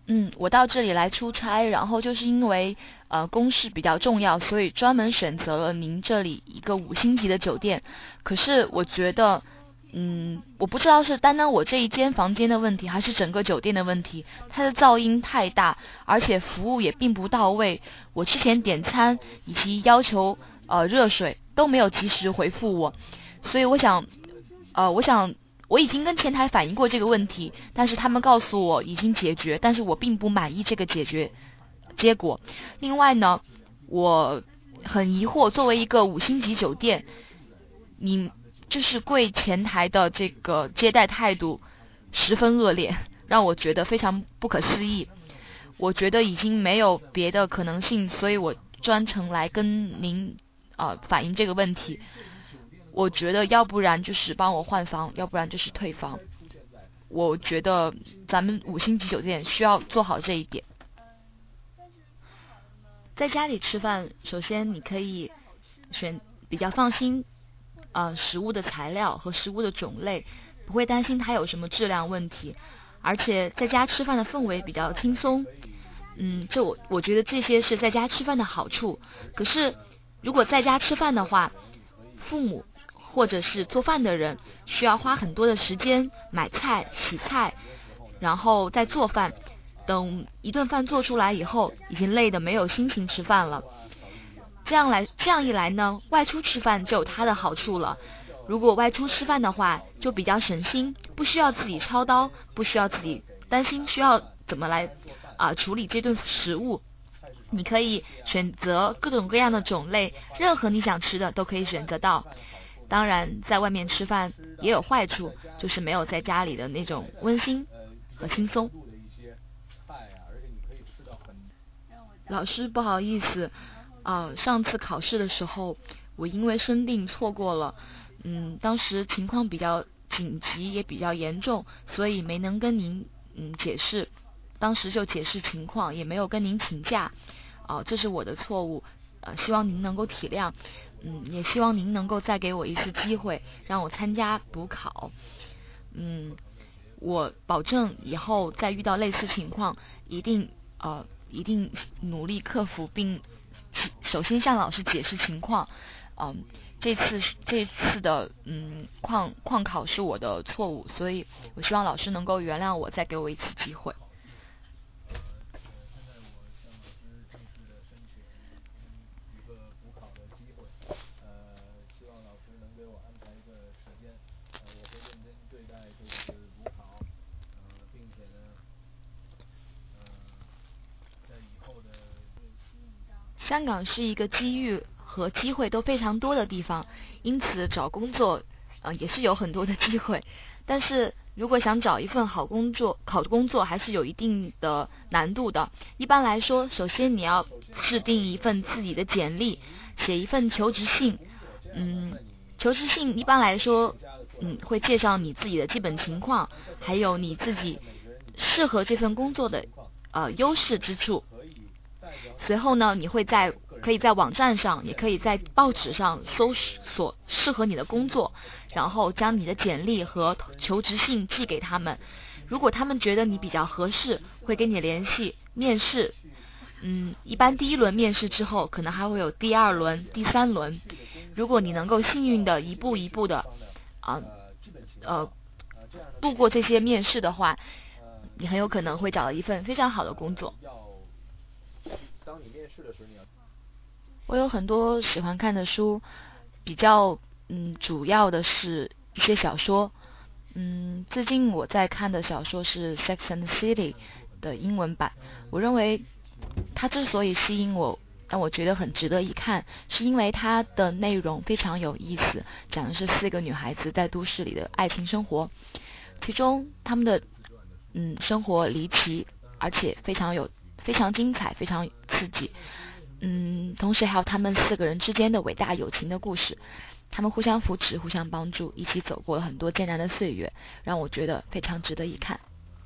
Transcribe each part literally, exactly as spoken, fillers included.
嗯，我到这里来出差，然后就是因为呃公事比较重要，所以专门选择了您这里一个五星级的酒店。可是我觉得，嗯，我不知道是单单我这一间房间的问题，还是整个酒店的问题，它的噪音太大，而且服务也并不到位。我之前点餐以及要求呃热水都没有及时回复我，所以我想，呃，我想我已经跟前台反映过这个问题，但是他们告诉我已经解决，但是我并不满意这个解决结果。另外呢，我很疑惑，作为一个五星级酒店，你就是柜前台的这个接待态度十分恶劣，让我觉得非常不可思议。我觉得已经没有别的可能性，所以我专程来跟您呃反映这个问题。我觉得要不然就是帮我换房，要不然就是退房。我觉得咱们五星级酒店需要做好这一点。在家里吃饭，首先你可以选比较放心，呃，食物的材料和食物的种类，不会担心它有什么质量问题，而且在家吃饭的氛围比较轻松。嗯，这我我觉得这些是在家吃饭的好处。可是如果在家吃饭的话，父母或者是做饭的人需要花很多的时间买菜、洗菜，然后再做饭。等一顿饭做出来以后，已经累得没有心情吃饭了。这样来，这样一来呢，外出吃饭就有它的好处了。如果外出吃饭的话，就比较省心，不需要自己操刀，不需要自己担心需要怎么来啊、呃处理这顿食物。你可以选择各种各样的种类，任何你想吃的都可以选择到。当然，在外面吃饭也有坏处，就是没有在家里的那种温馨和轻松。老师，不好意思，呃，上次考试的时候，我因为生病错过了，嗯，当时情况比较紧急，也比较严重，所以没能跟您嗯解释，当时就解释情况，也没有跟您请假，啊、这是我的错误，呃，希望您能够体谅，嗯，也希望您能够再给我一次机会，让我参加补考，嗯，我保证以后再遇到类似情况，一定呃一定努力克服，并首先向老师解释情况。嗯，这次这次的嗯旷旷考是我的错误，所以我希望老师能够原谅我，再给我一次机会。香港是一个机遇和机会都非常多的地方，因此找工作，呃，也是有很多的机会。但是如果想找一份好工作，好工作还是有一定的难度的。一般来说，首先你要制定一份自己的简历，写一份求职信。嗯，求职信一般来说，嗯，会介绍你自己的基本情况，还有你自己适合这份工作的呃优势之处。随后呢，你会在可以在网站上，也可以在报纸上搜索适合你的工作，然后将你的简历和求职信寄给他们。如果他们觉得你比较合适，会跟你联系面试。嗯，一般第一轮面试之后，可能还会有第二轮、第三轮。如果你能够幸运的一步一步的啊呃度过这些面试的话，你很有可能会找到一份非常好的工作。我有很多喜欢看的书，比较嗯主要的是一些小说。嗯，最近我在看的小说是《Sex and the City》的英文版。我认为它之所以吸引我，让我觉得很值得一看，是因为它的内容非常有意思，讲的是四个女孩子在都市里的爱情生活，其中她们的嗯生活离奇，而且非常有非常精彩，非常刺激。嗯，同时还有他们四个人之间的伟大友情的故事，他们互相扶持，互相帮助，一起走过了很多艰难的岁月，让我觉得非常值得一看。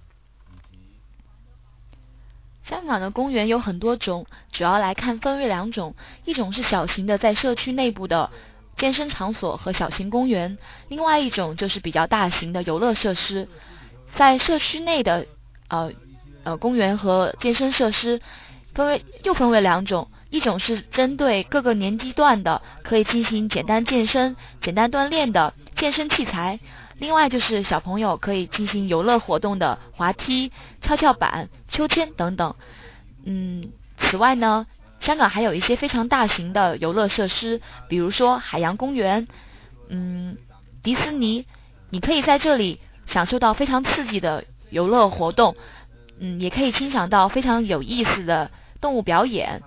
香港的公园有很多种，主要来看分为两种，一种是小型的在社区内部的健身场所和小型公园，另外一种就是比较大型的游乐设施。在社区内的呃呃公园和健身设施，分为又分为两种，一种是针对各个年纪段的，可以进行简单健身、简单锻炼的健身器材。另外就是小朋友可以进行游乐活动的滑梯、跷跷板、秋千等等。嗯，此外呢，香港还有一些非常大型的游乐设施，比如说海洋公园，嗯，迪士尼，你可以在这里享受到非常刺激的游乐活动，嗯，也可以欣赏到非常有意思的动物表演。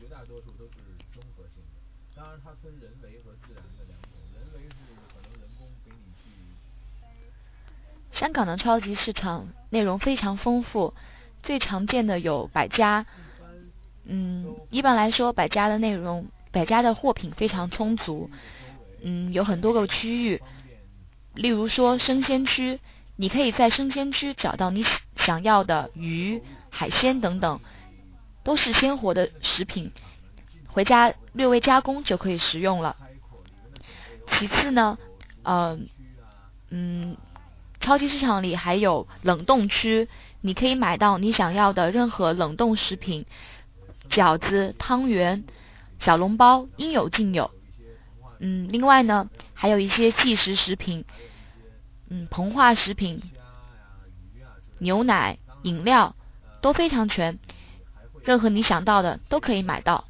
香港的超级市场内容非常丰富，最常见的有百家。嗯，一般来说，百家的内容，百家的货品非常充足。嗯，有很多个区域，例如说生鲜区，你可以在生鲜区找到你想要的鱼、海鲜等等，都是鲜活的食品，回家略微加工就可以食用了。其次呢，呃，嗯，超级市场里还有冷冻区，你可以买到你想要的任何冷冻食品，饺子、汤圆、小笼包应有尽有。嗯，另外呢，还有一些即食食品，嗯，膨化食品、牛奶、饮料都非常全，任何你想到的都可以买到。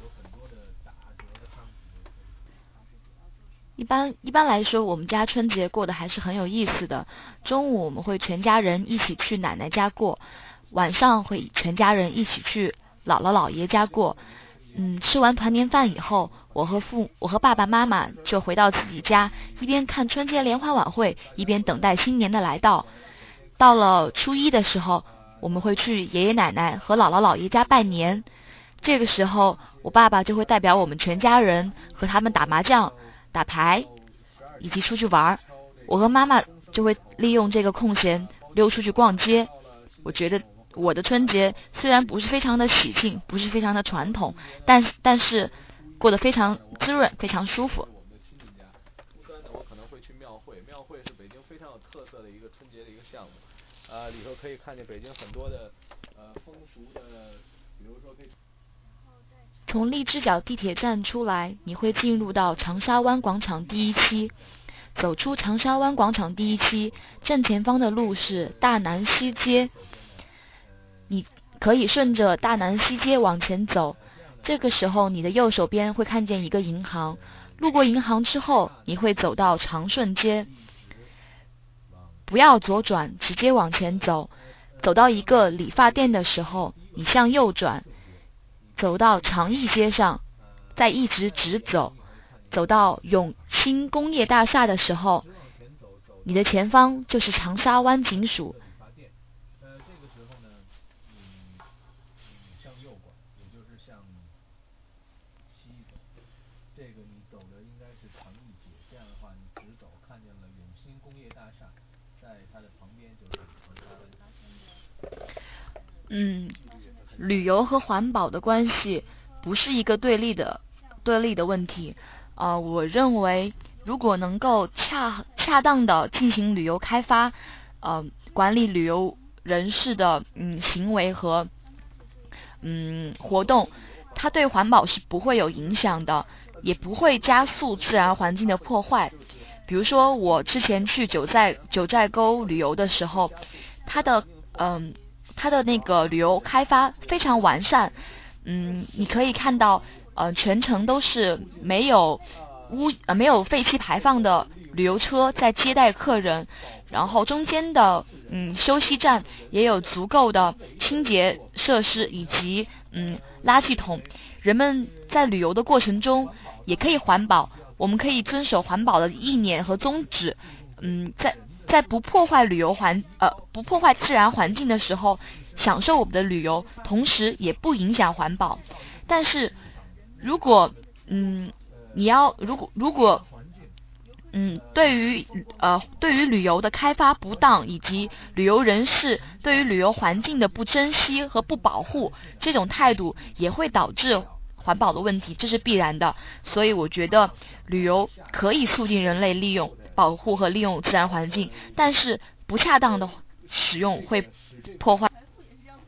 一般一般来说，我们家春节过得还是很有意思的。中午我们会全家人一起去奶奶家过，晚上会全家人一起去姥姥姥爷家过。嗯，吃完团年饭以后，我和父我和爸爸妈妈就回到自己家，一边看春节联欢晚会，一边等待新年的来到。到了初一的时候，我们会去爷爷奶奶和姥姥姥爷家拜年。这个时候，我爸爸就会代表我们全家人和他们打麻将、打牌，以及出去玩。我和妈妈就会利用这个空闲溜出去逛街。我觉得我的春节虽然不是非常的喜庆，不是非常的传统，但但是过得非常滋润，非常舒服。 我可能会去庙会，庙会是北京非常有特色的一个春节的一个项目，呃，里头可以看见北京很多的呃风俗的，比如说可以。 从荔枝角地铁站出来，你会进入到长沙湾广场第一期。走出长沙湾广场第一期，正前方的路是大南西街，你可以顺着大南西街往前走。这个时候，你的右手边会看见一个银行，路过银行之后，你会走到长顺街。不要左转，直接往前走。走到一个理发店的时候，你向右转，走到长益街上，再一直直走。走到永兴工业大厦的时候，你的前方就是长沙湾警署。 呃，这个时候呢，你你向右拐，也就是向西走。这个你走的应该是长益街，这样的话你直走看见了永兴工业大厦，在它的旁边就是长沙湾。 嗯，旅游和环保的关系不是一个对立的对立的问题。呃，我认为如果能够恰恰当的进行旅游开发，呃，管理旅游人士的嗯行为和嗯活动，它对环保是不会有影响的，也不会加速自然环境的破坏。比如说我之前去九寨九寨沟旅游的时候，它的嗯它的那个旅游开发非常完善，嗯，你可以看到。呃，全程都是没有污呃没有废气排放的旅游车在接待客人，然后中间的嗯休息站也有足够的清洁设施以及嗯垃圾桶。人们在旅游的过程中也可以环保，我们可以遵守环保的意念和宗旨，嗯，在在不破坏旅游环呃不破坏自然环境的时候，享受我们的旅游，同时也不影响环保。但是如果嗯，你要如果如果嗯，对于呃对于旅游的开发不当，以及旅游人士对于旅游环境的不珍惜和不保护，这种态度也会导致环保的问题，这是必然的。所以我觉得旅游可以促进人类利用、保护和利用自然环境，但是不恰当的使用会破坏。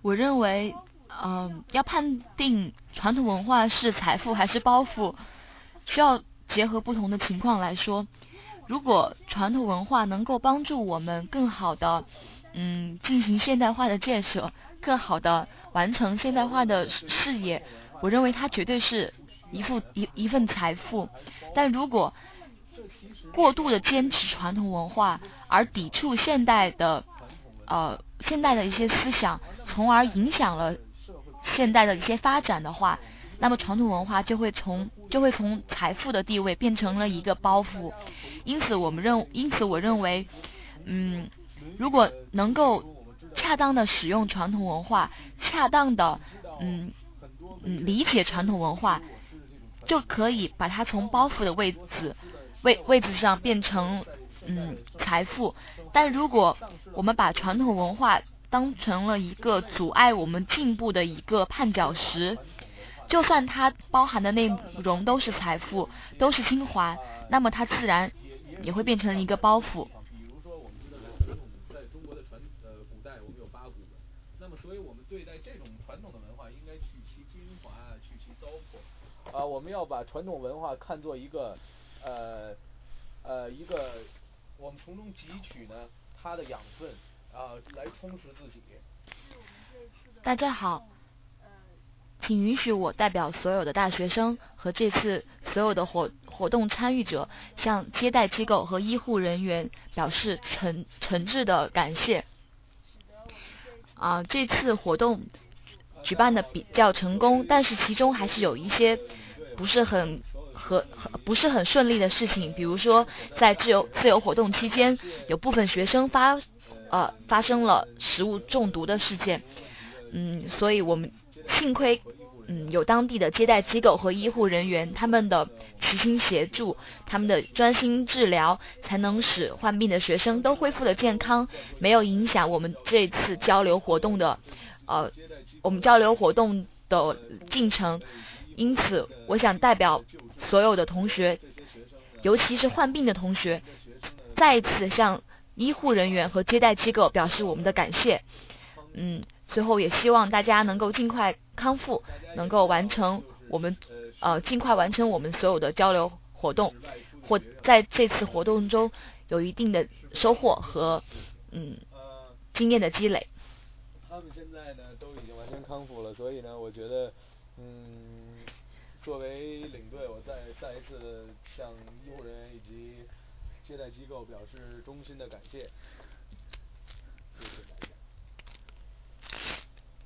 我认为，嗯、要判定传统文化是财富还是包袱，需要结合不同的情况来说。如果传统文化能够帮助我们更好的，嗯，进行现代化的建设，更好的完成现代化的事业，我认为它绝对是一副一一份财富。但如果过度的坚持传统文化，而抵触现代的，呃，现代的一些思想，从而影响了现代的一些发展的话，那么传统文化就会从就会从财富的地位变成了一个包袱。因此，我们认因此我认为，嗯，如果能够恰当的使用传统文化，恰当的嗯嗯理解传统文化，就可以把它从包袱的位置位位置上变成嗯财富。但如果我们把传统文化当成了一个阻碍我们进步的一个绊脚石，就算它包含的内容都是财富，都是精华，那么它自然也会变成一个包袱。 比如说我们知道在传统，在中国的传呃古代我们有八股文，那么所以我们对待这种传统的文化应该去其精华，去其糟粕。啊，我们要把传统文化看作一个呃呃一个我们从中汲取呢它的养分啊，来充实自己。 大家好，请允许我代表所有的大学生和这次所有的活活动参与者，向接待机构和医护人员表示诚诚挚的感谢。啊，这次活动举办的比较成功，但是其中还是有一些不是很和不是很顺利的事情，比如说在自由自由活动期间，有部分学生发呃发生了食物中毒的事件。嗯，所以我们幸亏嗯有当地的接待机构和医护人员他们的齐心协助，他们的专心治疗，才能使患病的学生都恢复了健康，没有影响我们这次交流活动的呃我们交流活动的进程。因此我想代表所有的同学，尤其是患病的同学，再一次向医护人员和接待机构表示我们的感谢。嗯，最后也希望大家能够尽快康复，能够完成我们呃尽快完成我们所有的交流活动，或在这次活动中有一定的收获和嗯经验的积累。 他们现在呢都已经完全康复了，所以呢，我觉得，嗯，作为领队，我再再一次向医护人员以及接待机构表示衷心的感谢。谢谢。